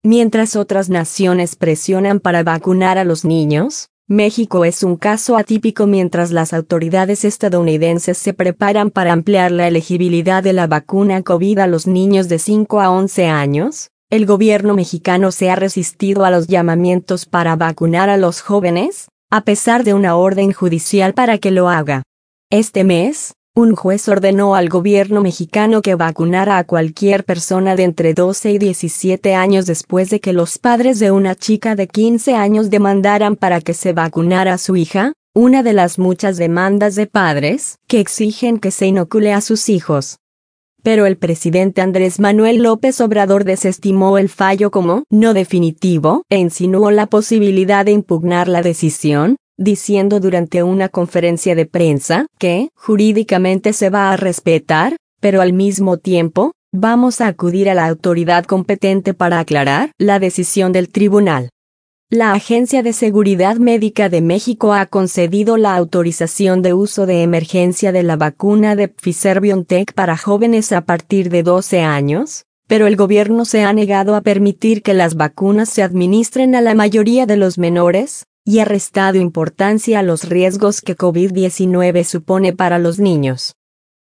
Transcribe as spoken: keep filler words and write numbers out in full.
Mientras otras naciones presionan para vacunar a los niños, México es un caso atípico mientras las autoridades estadounidenses se preparan para ampliar la elegibilidad de la vacuna COVID a los niños de cinco a once años. El gobierno mexicano se ha resistido a los llamamientos para vacunar a los jóvenes, a pesar de una orden judicial para que lo haga. Este mes, un juez ordenó al gobierno mexicano que vacunara a cualquier persona de entre doce y diecisiete años después de que los padres de una chica de quince años demandaran para que se vacunara a su hija, una de las muchas demandas de padres que exigen que se inocule a sus hijos. Pero el presidente Andrés Manuel López Obrador desestimó el fallo como no definitivo e insinuó la posibilidad de impugnar la decisión, diciendo durante una conferencia de prensa que jurídicamente se va a respetar, pero al mismo tiempo, vamos a acudir a la autoridad competente para aclarar la decisión del tribunal. La Agencia de Seguridad Médica de México ha concedido la autorización de uso de emergencia de la vacuna de Pfizer-BioNTech para jóvenes a partir de doce años, pero el gobierno se ha negado a permitir que las vacunas se administren a la mayoría de los menores, y ha restado importancia a los riesgos que COVID diecinueve supone para los niños.